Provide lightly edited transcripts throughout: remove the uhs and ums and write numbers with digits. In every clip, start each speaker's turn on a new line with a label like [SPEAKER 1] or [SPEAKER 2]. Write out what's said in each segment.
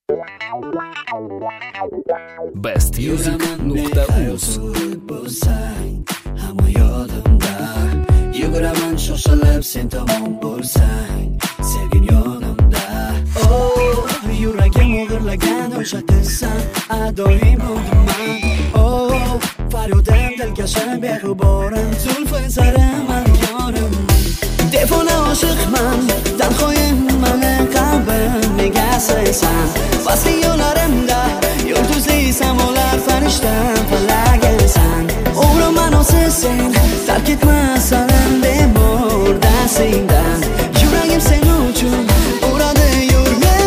[SPEAKER 1] bestmusic.uz
[SPEAKER 2] bo'lsang hamma yodimda yuguraman shoshilib sen tomon bo'lsang sevgim yonimda yuragim o'g'irlagan o'sha qizsan adoyim bo'ldiman faryodim dilkashim beg'uborim zulfi saraman yorim defona oshiqman tanhoyim mani qalbim nega saysan pastki yo'llarimda yulduzli samolar farishtam falagimsan umrim ma'nosiz sen tark etmasan bemorda sendan yuragim sen uchun uradi yur men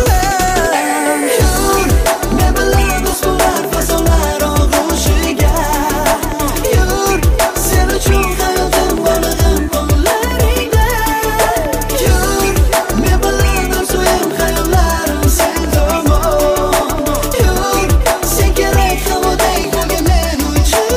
[SPEAKER 2] bilan do'st bo'lar fasonlar og'ushiga yur sen uchun hayotim borlig'im qo'llaringda yur men bilan orzuyim hayollarim sen tomon yur sen kerak havodek bo'lgin men uchun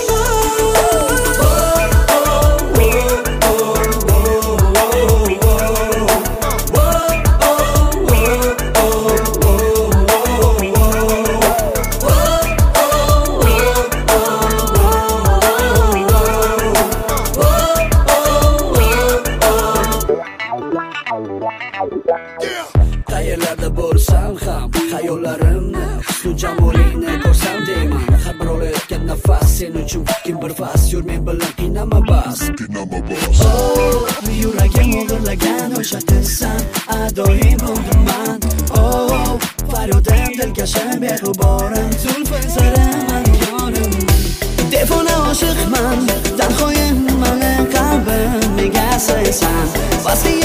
[SPEAKER 2] qayerlarda bo'lsam ham xayollarimni husnu jamolingni ko'rsam deyman har bir olayotgan nafas sen uchun kim bir fas yur men bilan qiynama bas yuragim o'g'irlagan o'sha qizsan adoyim bo'ldiman faryodim dilkashim beg'uborim zulfi saraman yorim defona oshiqman tanhoyim mani qalbim nega saysan pastki